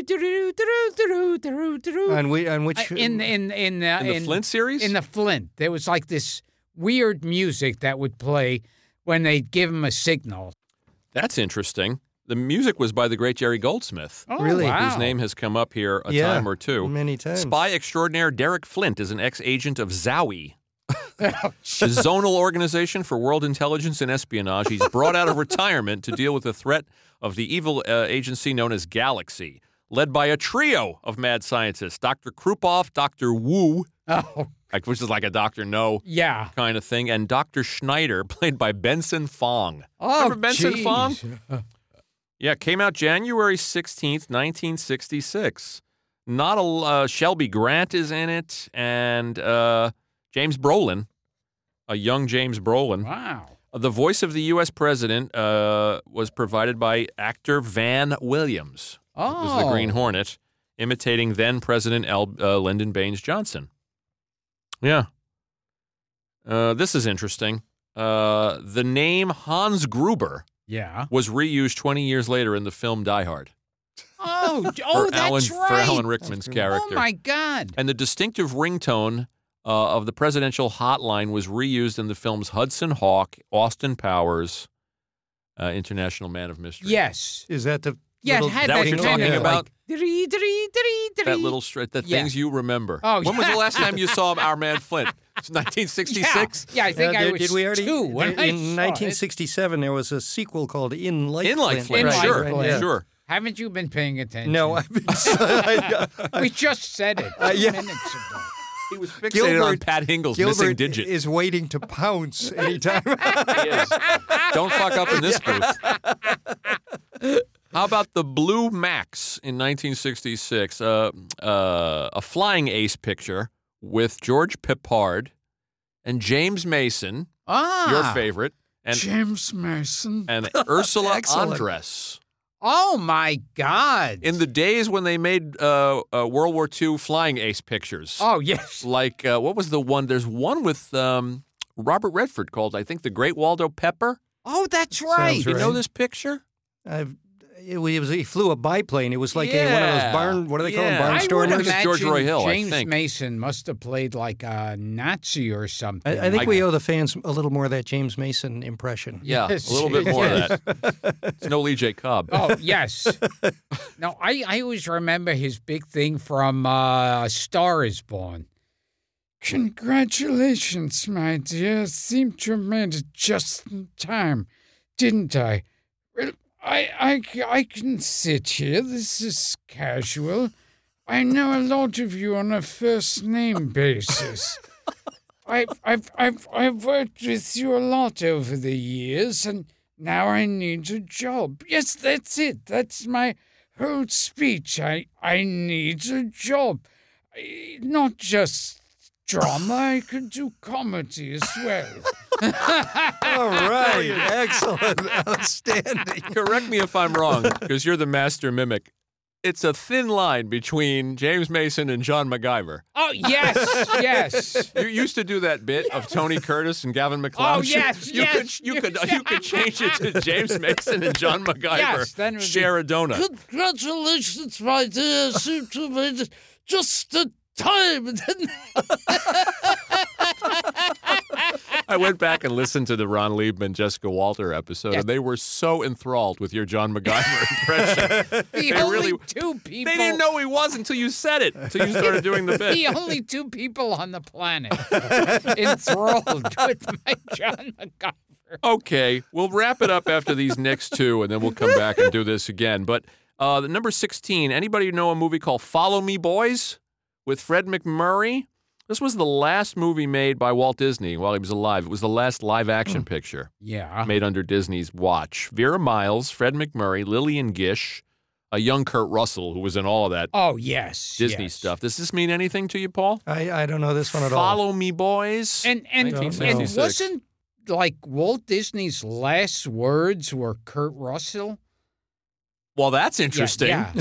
Speaker 4: which
Speaker 2: in
Speaker 3: the Flint series?
Speaker 2: In the Flint, there was like this weird music that would play when they'd give him a signal.
Speaker 3: That's interesting. The music was by the great Jerry Goldsmith.
Speaker 2: Oh,
Speaker 4: Really?
Speaker 2: wow.
Speaker 3: Whose name has come up here a
Speaker 4: Yeah,
Speaker 3: time or two.
Speaker 4: many times.
Speaker 3: Spy extraordinaire Derek Flint is an ex-agent of ZOE, the Zonal Organization for World Intelligence and Espionage. He's brought out of retirement to deal with the threat of the evil agency known as Galaxy, led by a trio of mad scientists, Dr. Krupoff, Dr. Wu,
Speaker 2: Oh,
Speaker 3: which is like a Dr. No
Speaker 2: yeah.
Speaker 3: kind of thing, and Dr. Schneider, played by Benson Fong.
Speaker 2: Oh,
Speaker 3: Remember Benson
Speaker 2: geez.
Speaker 3: Fong? Yeah, came out January 16th, 1966. Not a Shelby Grant is in it, and James Brolin, a young James Brolin.
Speaker 2: Wow.
Speaker 3: The voice of the U.S. president was provided by actor Van Williams.
Speaker 2: Oh.
Speaker 3: It was the Green Hornet, imitating then-President Lyndon Baines Johnson. Yeah. This is interesting. The name Hans Gruber
Speaker 2: Yeah.
Speaker 3: was reused 20 years later in the film Die Hard.
Speaker 2: Oh,
Speaker 3: For
Speaker 2: that's
Speaker 3: For
Speaker 2: right.
Speaker 3: Alan Rickman's character.
Speaker 2: Oh, my God.
Speaker 3: And the distinctive ringtone of the presidential hotline was reused in the films Hudson Hawk, Austin Powers, International Man of Mystery.
Speaker 2: Yes.
Speaker 4: is that the
Speaker 2: Yeah,
Speaker 4: little
Speaker 2: it had
Speaker 3: Is that what
Speaker 2: that
Speaker 3: you're
Speaker 2: kind
Speaker 3: talking
Speaker 2: of
Speaker 3: about?
Speaker 2: Like,
Speaker 3: That little the
Speaker 2: Yeah.
Speaker 3: things you remember.
Speaker 2: Oh,
Speaker 3: when was
Speaker 2: yeah.
Speaker 3: the last time you saw Our Man Flint? It's 1966?
Speaker 2: Yeah, I think I was
Speaker 4: did we already,
Speaker 2: 2 when I
Speaker 4: in
Speaker 2: saw
Speaker 4: 1967 there was a sequel called In Light
Speaker 3: In Like Flint,
Speaker 2: Right,
Speaker 3: sure,
Speaker 2: right,
Speaker 4: yeah.
Speaker 3: sure.
Speaker 2: Haven't you been paying attention?
Speaker 4: No, I've been.
Speaker 2: We just said it 2
Speaker 4: yeah.
Speaker 2: minutes ago.
Speaker 3: He was fixated on Pat Hingle's missing
Speaker 4: Gilbert
Speaker 3: digit.
Speaker 4: is waiting to pounce anytime.
Speaker 3: He is. Don't fuck up in this booth. How about the Blue Max in 1966? A flying ace picture with George Peppard and James Mason, your favorite, and
Speaker 2: James Mason.
Speaker 3: and Ursula
Speaker 4: Excellent.
Speaker 3: Andress.
Speaker 2: Oh, my God.
Speaker 3: In the days when they made World War II flying ace pictures.
Speaker 2: Oh, yes.
Speaker 3: Like, what was the one? There's one with Robert Redford called, I think, The Great Waldo Pepper.
Speaker 2: Oh, that's right.
Speaker 4: Sounds
Speaker 3: You know
Speaker 4: right.
Speaker 3: this picture?
Speaker 4: He flew a biplane. It was like one of those barn. What do they call them?
Speaker 3: Yeah.
Speaker 2: I would
Speaker 4: Barnstormers.
Speaker 3: It's George Roy Hill, I
Speaker 2: James
Speaker 3: think.
Speaker 2: Mason must have played like a Nazi or something.
Speaker 4: I think we owe the fans a little more of that James Mason impression.
Speaker 3: Yeah,
Speaker 2: Yes.
Speaker 3: a little bit more of that. It's no Lee J. Cobb.
Speaker 2: Oh, yes. No, I always remember his big thing from A Star is Born. Congratulations, my dear. Seemed to have made it just in time, didn't I? Well, I can sit here. This is casual. I know a lot of you on a first name basis. I've worked with you a lot over the years, and now I need a job. Yes, that's it. That's my whole speech. I need a job. Not just drama. I could do comedy as well.
Speaker 4: All right. Excellent. Outstanding.
Speaker 3: Correct me if I'm wrong, because you're the master mimic. It's a thin line between James Mason and John MacGyver.
Speaker 2: Oh, yes, yes.
Speaker 3: You used to do that bit of Tony Curtis and Gavin McLeod.
Speaker 2: Oh, yes,
Speaker 3: you
Speaker 2: yes.
Speaker 3: Could, you could change it to James Mason and John MacGyver.
Speaker 2: Yes, then it would be-
Speaker 3: share a donut.
Speaker 2: Congratulations, my dear. Seem to have made it just the time, didn't
Speaker 3: I went back and listened to the Ron Liebman, Jessica Walter episode, and they were so enthralled with your John MacGyver impression.
Speaker 2: The only two people.
Speaker 3: They didn't know he was until you said it, until you started doing the bit.
Speaker 2: The only two people on the planet enthralled with my John MacGyver.
Speaker 3: Okay, we'll wrap it up after these next two, and then we'll come back and do this again. But the number 16, anybody know a movie called Follow Me, Boys? With Fred MacMurray? This was the last movie made by Walt Disney while he was alive. It was the last live-action picture
Speaker 2: Yeah.
Speaker 3: made under Disney's watch. Vera Miles, Fred MacMurray, Lillian Gish, a young Kurt Russell who was in all of that
Speaker 2: Oh, yes.
Speaker 3: Disney
Speaker 2: yes.
Speaker 3: stuff. Does this mean anything to you, Paul?
Speaker 4: I don't know this one at all.
Speaker 3: Follow Me, Boys.
Speaker 2: And
Speaker 3: 1966.
Speaker 2: wasn't like Walt Disney's last words were Kurt Russell?
Speaker 3: Well, that's interesting.
Speaker 2: Yeah.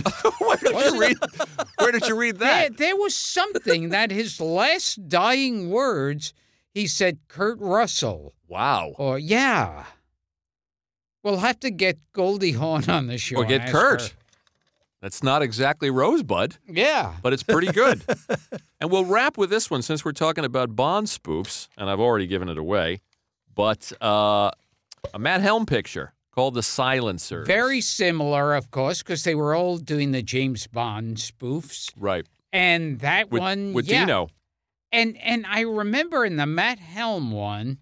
Speaker 3: Where did you read that?
Speaker 2: There was something that his last dying words, he said Kurt Russell.
Speaker 3: Wow.
Speaker 2: Or, yeah. We'll have to get Goldie Hawn on the show.
Speaker 3: Or
Speaker 2: and
Speaker 3: get
Speaker 2: ask
Speaker 3: Kurt.
Speaker 2: her.
Speaker 3: That's not exactly Rosebud,
Speaker 2: Yeah.
Speaker 3: but it's pretty good. And we'll wrap with this one since we're talking about Bond spoofs, and I've already given it away. But a Matt Helm picture called The Silencers.
Speaker 2: Very similar, of course, because they were all doing the James Bond spoofs.
Speaker 3: Right.
Speaker 2: And that
Speaker 3: With,
Speaker 2: one,
Speaker 3: with
Speaker 2: yeah.
Speaker 3: Dino.
Speaker 2: And I remember in the Matt Helm one,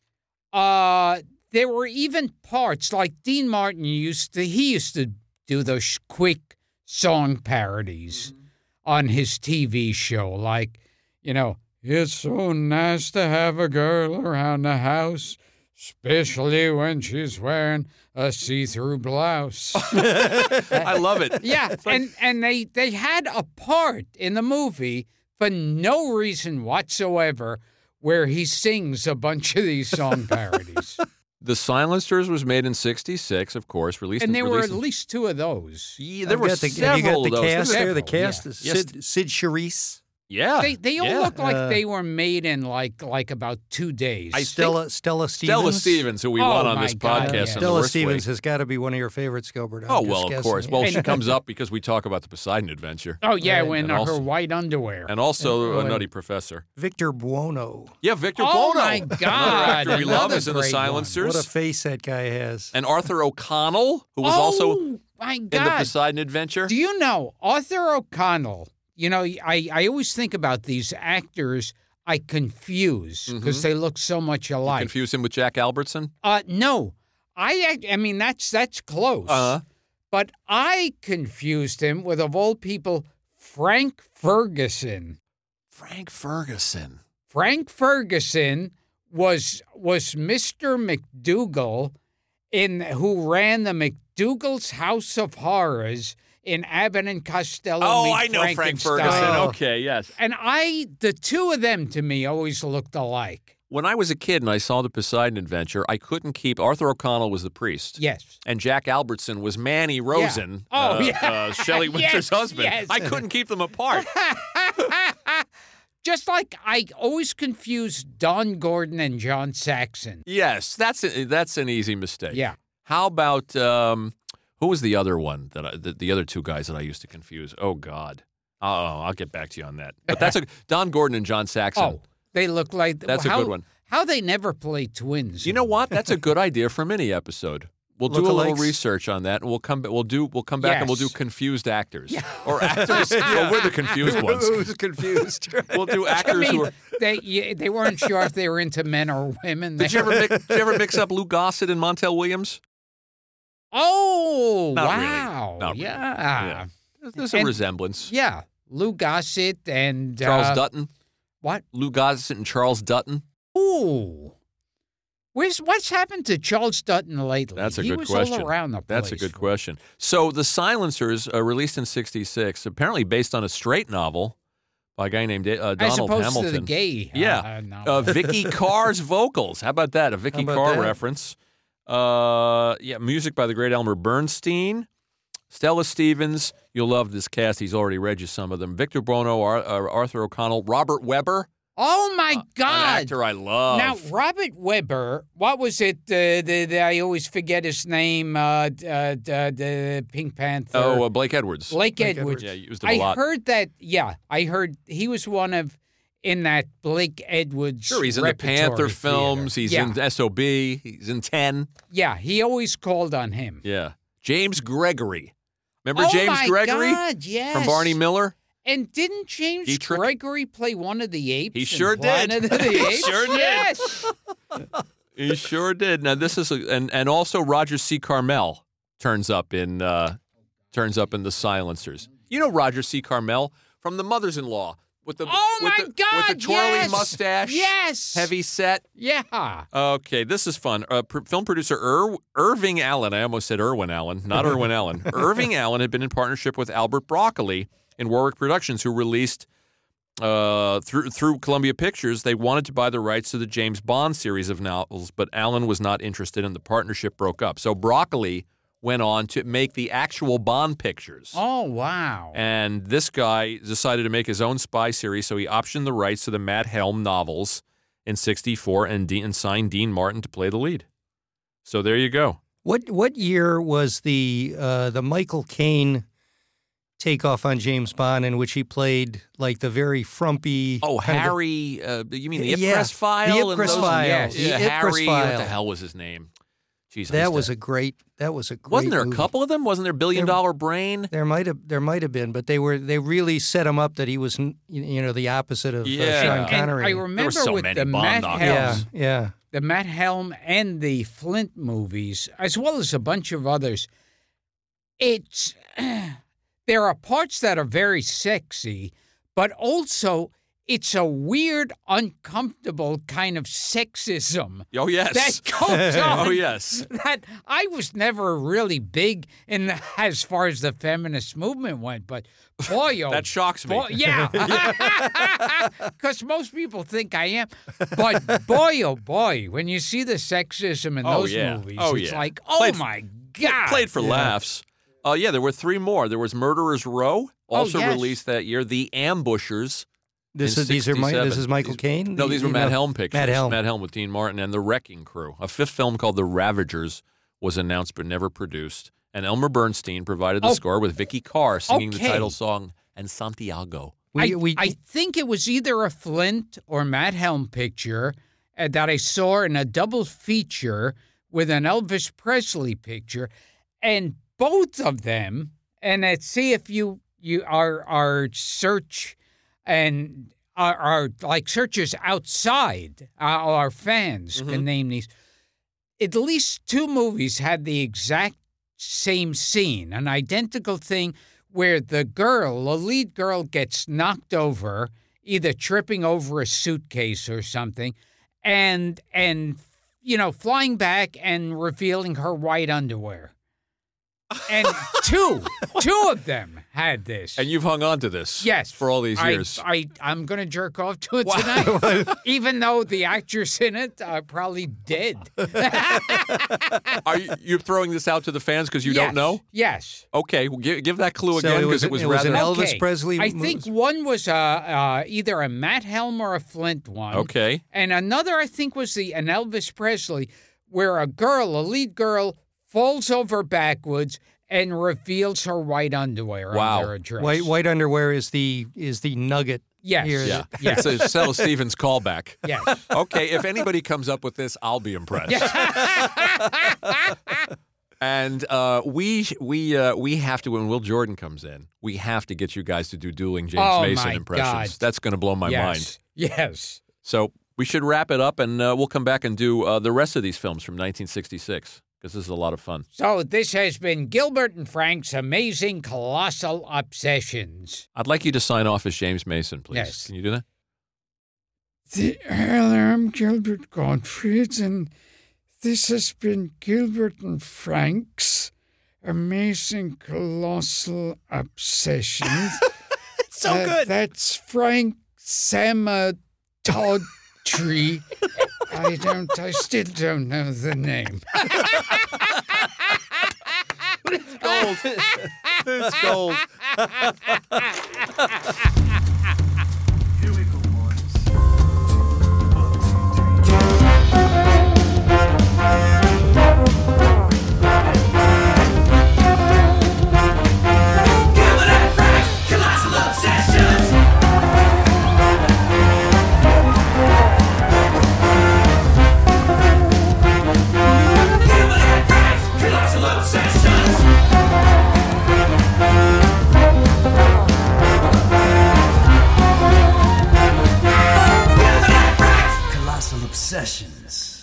Speaker 2: there were even parts like Dean Martin used to do those quick song parodies on his TV show, like, it's so nice to have a girl around the house, especially when she's wearing a see-through blouse.
Speaker 3: I love it.
Speaker 2: Yeah, and they had a part in the movie for no reason whatsoever where he sings a bunch of these song parodies.
Speaker 3: The Silencers was made in 1966, of course, released
Speaker 2: And there were
Speaker 3: released
Speaker 2: at least two of those.
Speaker 3: Yeah, there were
Speaker 4: have you
Speaker 3: several
Speaker 4: got the
Speaker 3: of those.
Speaker 4: cast there? The
Speaker 2: Several,
Speaker 4: cast is Sid Charisse.
Speaker 3: Yeah.
Speaker 2: They all look like they were made in like about 2 days.
Speaker 4: Stella Stevens.
Speaker 3: Stella Stevens, who we
Speaker 2: Oh,
Speaker 3: want on
Speaker 2: my
Speaker 3: this
Speaker 2: God,
Speaker 3: podcast.
Speaker 2: yeah.
Speaker 3: in the
Speaker 4: Stella
Speaker 3: worst
Speaker 4: Stevens
Speaker 3: way.
Speaker 4: has got to be one of your favorites, Gilbert. I'm
Speaker 3: Oh,
Speaker 4: just
Speaker 3: well, of
Speaker 4: guessing.
Speaker 3: course. Well, she comes up because we talk about the Poseidon Adventure.
Speaker 2: Oh, yeah, when
Speaker 3: And
Speaker 2: her
Speaker 3: also-
Speaker 2: white underwear.
Speaker 3: And also
Speaker 4: And-
Speaker 3: a Nutty Professor.
Speaker 4: Victor Buono.
Speaker 3: Yeah, Victor
Speaker 2: Oh,
Speaker 3: Bono.
Speaker 2: my
Speaker 3: Another
Speaker 2: God,
Speaker 3: actor we love
Speaker 2: another
Speaker 3: is in The
Speaker 2: great one.
Speaker 3: Silencers.
Speaker 4: What a face that guy has.
Speaker 3: And Arthur O'Connell, who was also
Speaker 2: my
Speaker 3: in the
Speaker 2: God.
Speaker 3: Poseidon Adventure.
Speaker 2: Do you know Arthur O'Connell? I always think about these actors I confuse because they look so much alike.
Speaker 3: Confuse him with Jack Albertson?
Speaker 2: No, I mean that's close.
Speaker 3: Uh-huh.
Speaker 2: But I confused him with, of all people, Frank Ferguson.
Speaker 3: Frank Ferguson.
Speaker 2: Frank Ferguson was Mr. McDougal who ran the McDougal's House of Horrors in Abbott and Costello.
Speaker 3: Oh,
Speaker 2: Meet
Speaker 3: I know Frank
Speaker 2: Frankenstein.
Speaker 3: Ferguson.
Speaker 4: Oh.
Speaker 3: Okay, yes.
Speaker 2: And the two of them to me always looked alike.
Speaker 3: When I was a kid and I saw the Poseidon Adventure, I couldn't keep. Arthur O'Connell was the priest.
Speaker 2: Yes.
Speaker 3: And Jack Albertson was Manny Rosen,
Speaker 2: Oh, yeah.
Speaker 3: Shelley Winter's
Speaker 2: Yes,
Speaker 3: husband.
Speaker 2: yes.
Speaker 3: I couldn't keep them apart.
Speaker 2: Just like I always confused Don Gordon and John Saxon.
Speaker 3: Yes, that's an easy mistake.
Speaker 2: Yeah.
Speaker 3: How about who was the other one the other two guys that I used to confuse? Oh God. I'll get back to you on that. But that's Don Gordon and John Saxon.
Speaker 2: Oh, they look like
Speaker 3: That's a good one.
Speaker 2: How they never play twins?
Speaker 3: You know what? That's a good idea for a mini episode. We'll do a little
Speaker 4: Lookalikes.
Speaker 3: research on that, and we'll come back and we'll do
Speaker 2: Yes.
Speaker 3: confused actors or actors. Well, we're the confused ones.
Speaker 4: Who's confused?
Speaker 3: We'll do
Speaker 2: I
Speaker 3: actors who
Speaker 2: mean,
Speaker 3: are.
Speaker 2: they weren't sure if they were into men or women.
Speaker 3: Did you ever mix up Lou Gossett and Montel Williams?
Speaker 2: Oh,
Speaker 3: Not really.
Speaker 2: wow!
Speaker 3: Not really.
Speaker 2: Yeah.
Speaker 3: There's a
Speaker 2: And-
Speaker 3: resemblance.
Speaker 2: Yeah, Lou Gossett and
Speaker 3: Charles Dutton.
Speaker 2: What?
Speaker 3: Lou Gossett and Charles Dutton.
Speaker 2: Ooh. What's happened to Charles Dutton lately?
Speaker 3: That's a
Speaker 2: he
Speaker 3: good
Speaker 2: was
Speaker 3: question.
Speaker 2: All around the place.
Speaker 3: That's a good question. So The Silencers, released in '66, apparently based on a straight novel by a guy named Donald
Speaker 2: As opposed
Speaker 3: Hamilton.
Speaker 2: to the gay.
Speaker 3: Yeah.
Speaker 2: novel.
Speaker 3: Vicky Carr's vocals. How about that? A Vicky
Speaker 4: How about
Speaker 3: Carr
Speaker 4: that?
Speaker 3: reference. Music by the great Elmer Bernstein. Stella Stevens. You'll love this cast. He's already read you some of them. Victor Bono, Arthur O'Connell, Robert Webber.
Speaker 2: Oh my
Speaker 3: An
Speaker 2: God!
Speaker 3: actor I love.
Speaker 2: Now, Robert Webber, what was it? I always forget his name. The Pink Panther.
Speaker 3: Blake Edwards.
Speaker 2: Blake Edwards.
Speaker 3: Yeah, you used him a lot.
Speaker 2: heard that. Yeah, I heard he was one of in that Blake Edwards.
Speaker 3: Sure, he's in the
Speaker 2: repertory
Speaker 3: Panther
Speaker 2: theater.
Speaker 3: films. He's
Speaker 2: yeah.
Speaker 3: in S.O.B. He's in 10.
Speaker 2: Yeah, he always called on him.
Speaker 3: Yeah. James Gregory. Remember
Speaker 2: Oh
Speaker 3: James
Speaker 2: my
Speaker 3: Gregory?
Speaker 2: God, yes.
Speaker 3: From Barney Miller?
Speaker 2: And didn't James
Speaker 3: Dietrich?
Speaker 2: Gregory play one of the apes?
Speaker 3: He
Speaker 2: in
Speaker 3: sure did.
Speaker 2: Planet of the
Speaker 3: He
Speaker 2: Apes?
Speaker 3: sure did.
Speaker 2: Yes.
Speaker 3: He sure did. Now this is and also Roger C. Carmel turns up in The Silencers. You know Roger C. Carmel from The Mothers-in-Law, with the
Speaker 2: Oh,
Speaker 3: with
Speaker 2: my
Speaker 3: the,
Speaker 2: God,
Speaker 3: with the twirly
Speaker 2: yes.
Speaker 3: mustache.
Speaker 2: Yes.
Speaker 3: Heavy set.
Speaker 2: Yeah.
Speaker 3: Okay, this is fun. Film producer Irving Allen, I almost said Irwin Allen, not Irwin Allen. Irving Allen had been in partnership with Albert Broccoli in Warwick Productions, who released through Columbia Pictures. They wanted to buy the rights to the James Bond series of novels, but Allen was not interested, and the partnership broke up. So Broccoli went on to make the actual Bond pictures.
Speaker 2: Oh, wow.
Speaker 3: And this guy decided to make his own spy series, so he optioned the rights to the Matt Helm novels in '64 and signed Dean Martin to play the lead. So there you go.
Speaker 4: What year was the Michael Caine takeoff on James Bond in which he played like the very frumpy?
Speaker 3: Oh, Harry, you mean the Ipcress File?
Speaker 4: The Ipcress File.
Speaker 3: Yes.
Speaker 4: The
Speaker 3: Yeah,
Speaker 4: Ipcress
Speaker 3: Harry,
Speaker 4: File.
Speaker 3: what the hell was his name? Jeez,
Speaker 4: That was a great
Speaker 3: Wasn't there
Speaker 4: movie.
Speaker 3: a couple of them? Wasn't there Billion Dollar Brain?
Speaker 4: There might have been, but they really set him up that he was the opposite of
Speaker 3: Yeah.
Speaker 4: Sean
Speaker 2: And
Speaker 4: Connery.
Speaker 2: I remember
Speaker 3: so
Speaker 2: with
Speaker 3: many
Speaker 2: the
Speaker 3: Bond
Speaker 2: Matt
Speaker 3: novels.
Speaker 2: Helm,
Speaker 4: yeah.
Speaker 2: the Matt Helm and the Flint movies, as well as a bunch of others, it's there are parts that are very sexy, but also it's a weird, uncomfortable kind of sexism
Speaker 3: Oh, yes.
Speaker 2: that goes on.
Speaker 3: Oh, yes.
Speaker 2: That I was never really big in as far as the feminist movement went, but boy, oh,
Speaker 3: That shocks me.
Speaker 2: boy, yeah, because most people think I am. But boy, oh boy, when you see the sexism in
Speaker 3: Oh,
Speaker 2: those
Speaker 3: yeah.
Speaker 2: movies,
Speaker 3: Oh,
Speaker 2: it's
Speaker 3: yeah.
Speaker 2: like, oh
Speaker 3: Played-
Speaker 2: my God.
Speaker 3: Played for laughs. Yeah, there were three more. There was Murderer's Row, also
Speaker 2: yes.
Speaker 3: released that year. The Ambushers.
Speaker 4: This
Speaker 3: in
Speaker 4: is this
Speaker 3: 67.
Speaker 4: is Michael Caine.
Speaker 3: No, these were Matt Helm pictures.
Speaker 4: Matt Helm.
Speaker 3: Matt Helm with Dean Martin and The Wrecking Crew. A fifth film called The Ravagers was announced but never produced. And Elmer Bernstein provided the score with Vicky Carr singing the
Speaker 2: Okay.
Speaker 3: title song and Santiago.
Speaker 2: I think it was either a Flint or Matt Helm picture that I saw in a double feature with an Elvis Presley picture, and both of them. And let's see if you are search and are like searchers outside our fans can name these. At least two movies had the exact same scene, an identical thing where the lead girl gets knocked over, either tripping over a suitcase or something, and flying back and revealing her white underwear. And two of them had this.
Speaker 3: And you've hung on to this
Speaker 2: Yes.
Speaker 3: for all these years.
Speaker 2: I'm going to jerk off to it tonight, even though the actress in it are probably dead.
Speaker 3: Are you throwing this out to the fans because you don't know?
Speaker 2: Yes.
Speaker 3: Okay, well, give that clue
Speaker 4: So
Speaker 3: again
Speaker 4: it was
Speaker 3: because it was
Speaker 4: an
Speaker 3: rather...
Speaker 4: Elvis Presley.
Speaker 2: I think one was either a Matt Helm or a Flint one.
Speaker 3: Okay.
Speaker 2: And another, I think, was an Elvis Presley, where a lead girl, falls over backwards and reveals her white underwear
Speaker 3: Wow.
Speaker 2: under her dress.
Speaker 4: White underwear is the nugget.
Speaker 2: Yes.
Speaker 4: Here.
Speaker 3: Yeah,
Speaker 2: Yes.
Speaker 3: it's a Settle Stevens callback.
Speaker 2: Yes.
Speaker 3: Okay, if anybody comes up with this, I'll be impressed. And we have to, when Will Jordan comes in, we have to get you guys to do dueling James Mason
Speaker 2: my
Speaker 3: impressions.
Speaker 2: God.
Speaker 3: That's going to blow my mind.
Speaker 2: Yes.
Speaker 3: So we should wrap it up, and we'll come back and do the rest of these films from 1966 because this is a lot of fun.
Speaker 2: So this has been Gilbert and Frank's Amazing Colossal Obsessions.
Speaker 3: I'd like you to sign off as James Mason, please.
Speaker 2: Yes.
Speaker 3: Can you do that?
Speaker 2: I'm Gilbert Gottfried, and this has been Gilbert and Frank's Amazing Colossal Obsessions.
Speaker 4: So good.
Speaker 2: That's Frank Samatodtree. I still don't know the name.
Speaker 3: Gold. It's gold.
Speaker 6: Here we go, boys. 1, 2, 3. Gilbert and Frank, Colossal Obsessions. Gilbert and Frank, Colossal Obsessions. Colossal Obsessions.